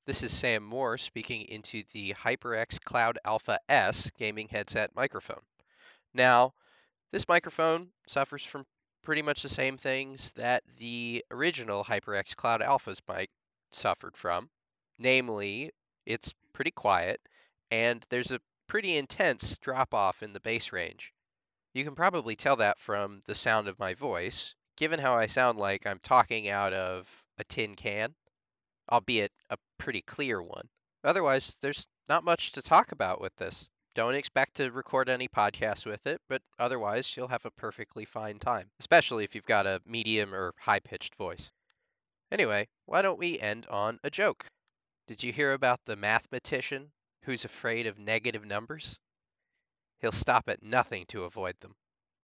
This is Sam Moore speaking into the HyperX Cloud Alpha S gaming headset microphone. Now, this microphone suffers from pretty much the same things that the original HyperX Cloud Alpha's mic suffered from. Namely, it's pretty quiet and there's a pretty intense drop off in the bass range. You can probably tell that from the sound of my voice, given how I sound like I'm talking out of a tin can, albeit a pretty clear one. Otherwise, there's not much to talk about with this. Don't expect to record any podcasts with it, but otherwise, you'll have a perfectly fine time, especially if you've got a medium or high pitched voice. Anyway, why don't we end on a joke? Did you hear about the mathematician who's afraid of negative numbers? He'll stop at nothing to avoid them.